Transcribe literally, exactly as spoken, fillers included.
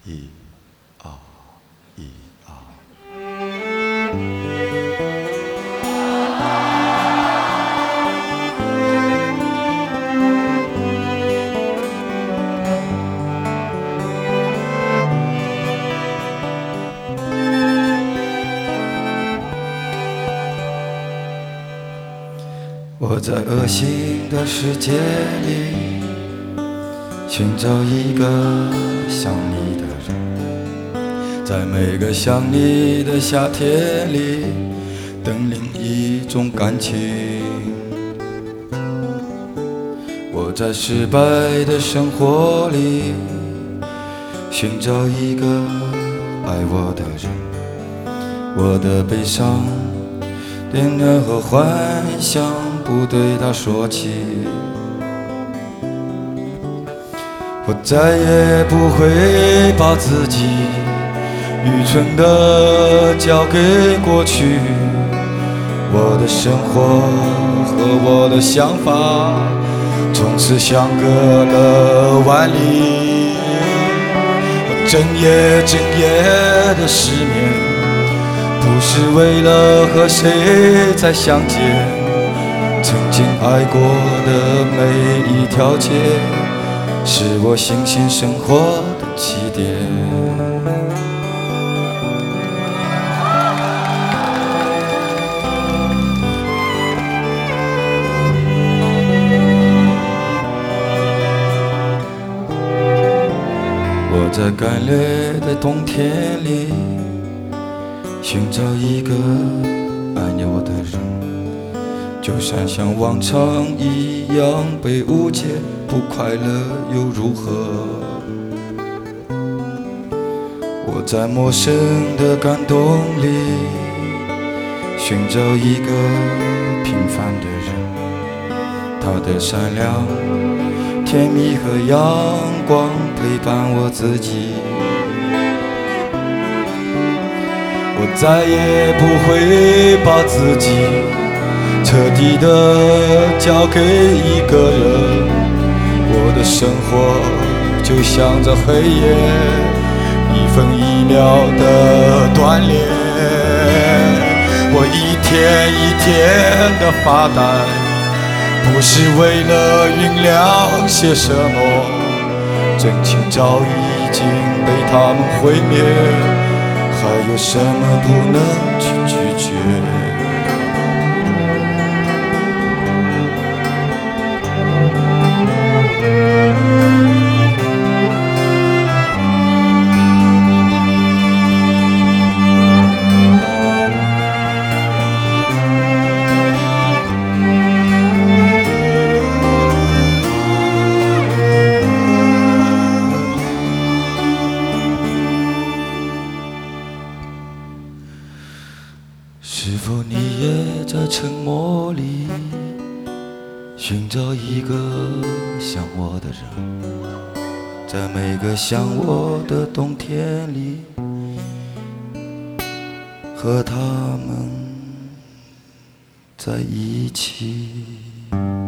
一啊一啊。我在恶心的世界里寻找一个想你的人，在每个想你的夏天里等另一种感情。我在失败的生活里寻找一个爱我的人，我的悲伤恋人和幻想不对他说起，我再也不会把自己愚蠢地交给过去，我的生活和我的想法从此相隔了万里，我整夜整夜的失眠，不是为了和谁再相见，曾经爱过的每一条街是我新鲜生活的起点。我在干裂的冬天里寻找一个爱我的人，就算像往常一样被误解，不快乐又如何？我在陌生的感动里寻找一个平凡的人，他的善良、甜蜜和阳光陪伴我自己。我再也不会把自己彻底的交给一个人，我的生活就像这黑夜一分一秒的锻炼，我一天一天的发呆，不是为了酝酿些什么，真情早已经被他们毁灭，还有什么不能去拒绝？是否你也在沉默里寻找一个想我的人，在每个想我的冬天里和他们在一起。